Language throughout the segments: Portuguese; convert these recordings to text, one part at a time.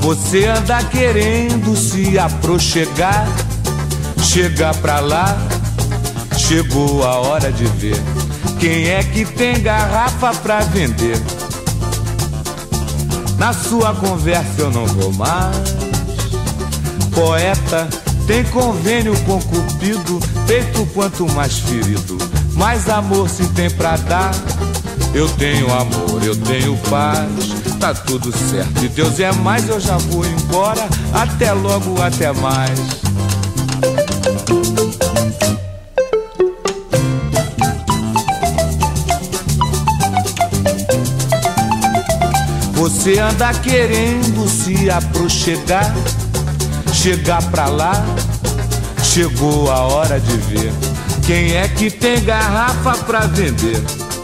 Você anda querendo se aproxegar, chega pra lá, chegou a hora de ver quem é que tem garrafa pra vender. Na sua conversa eu não vou mais. Poeta tem convênio com Cupido, peito quanto mais ferido, mais amor se tem pra dar. Eu tenho amor, eu tenho paz, tá tudo certo e Deus é mais. Eu já vou embora, até logo, até mais. Você anda querendo se aproxegar, chegar pra lá, chegou a hora de ver quem é que tem garrafa pra vender.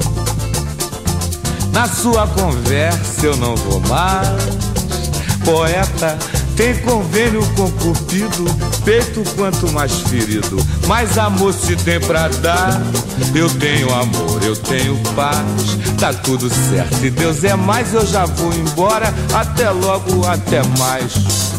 Na sua conversa eu não vou mais. Poeta tem convênio com Cupido, peito quanto mais ferido, mais amor se tem pra dar. Eu tenho amor, eu tenho paz, tá tudo certo e Deus é mais. Eu já vou embora, até logo, até mais.